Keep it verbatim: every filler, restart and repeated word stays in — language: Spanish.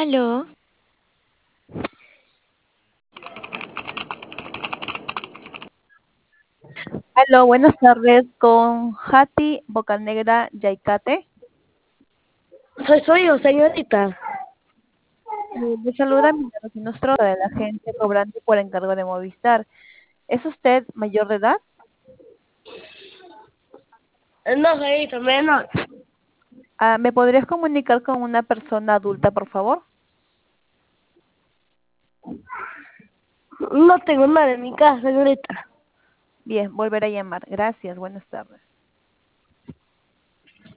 Aló, Aló, buenas tardes con Hati Bocanegra Yaicate. Soy, soy yo, señorita. Eh, le saluda Milagro Sinostro de la agencia cobrante por encargo de Movistar. ¿Es usted mayor de edad? No, señorita, menor. Ah, ¿me podrías comunicar con una persona adulta, por favor? No tengo nada en mi casa, señorita. Bien, volveré a llamar. Gracias, buenas tardes.